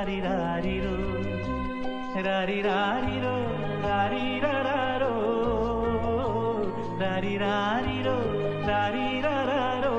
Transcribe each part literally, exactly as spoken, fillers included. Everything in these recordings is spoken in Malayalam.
രാരിരാരിരോ രാരിരാരിരോ രാരിരാരോ രാരിരാരിരോ രാരിരാരോ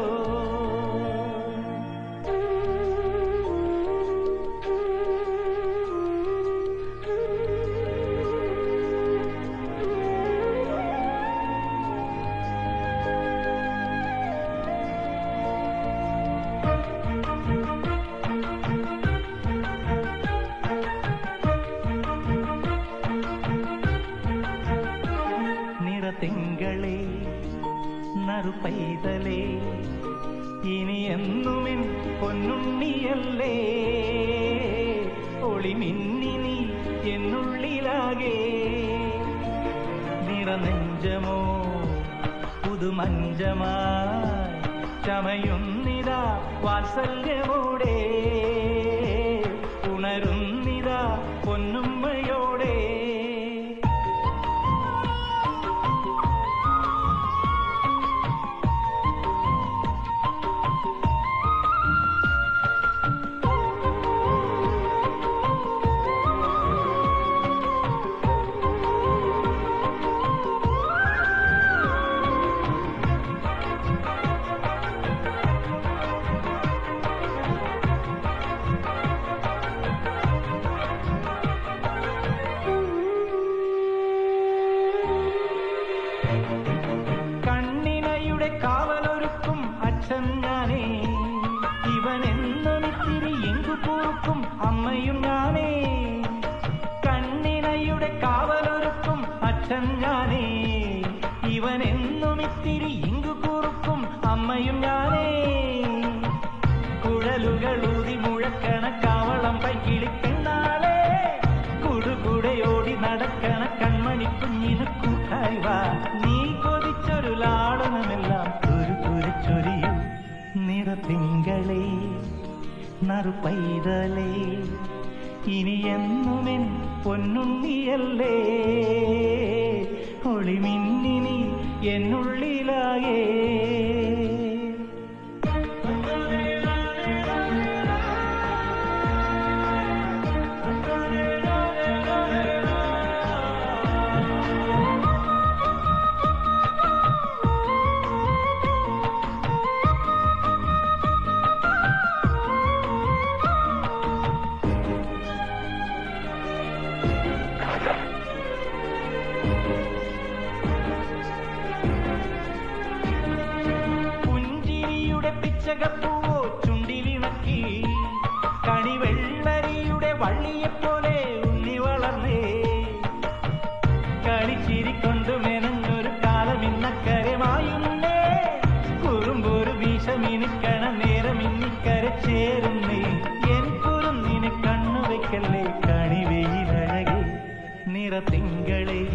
തിങ്കളേ നറുപൈതലേ ഇനി എന്നുമെൻ പൊന്നുണ്ണിയല്ലേ ഒളിമിന്നിനി എന്നുള്ളിലാകെ നിറനെഞ്ചമോ പുതുമഞ്ചമായി ചമയുന്നിതാ വാത്സല്യമോടെ ഉണരുന്നിതാ പൊന്നുമ്മയോടെ കണ്ണിനയുടെ കാവലൊരുക്കും അച്ഛൻ ഞാനേ ഇവനെന്നൊരിത്തിരി എങ്കു കൂർക്കും അമ്മയും ഞാനേ കണ്ണിനയുടെ കാവലൊരുക്കും അച്ഛൻ ഞാനേ ഇവനെന്നൊരിത്തിരി എങ്കു കൂർക്കും അമ്മയും ഞാനേ കുഴലുകൾ ഊതി മുഴക്കണ കാവളം പൈകിളിപ്പെണ്ണാളെ കൂടുകൂടെയോടി നടക്കണ കൺമണി കുഞ്ഞിന് കൂട്ടായി വാ നീ കൊതിച്ചൊരു ലാളനമെല്ലാം ഒരു കുരച്ചൊരിയും നിറതിങ്കളേ നറുപൈതലേ ഇനി എന്നുമെൻ പൊന്നുണ്ണിയല്ലേ ഒളിമിന്നിനി എന്നുള്ളിലാകെ പുഞ്ചിരിയുടെ പിച്ചകപ്പൂവോ ചുണ്ടിലിണക്കി കണിവെള്ളരിയുടെ വള്ളിയെപ്പോലെ ഉണ്ണി വളർന്നേ കളിച്ചിരിക്കൊണ്ടു മെനഞ്ഞൊരു കാലം ഇന്നക്കരമായുന്നേ കുറുമ്പൊരു വീശമിനിക്കണ നേരം ഇന്നിക്കര ചേരുന്നേ എൻ കുറുന്നിന് കണ്ണു വെക്കല്ലേ കണിവെയിലഴകെ നിറതിങ്കളേ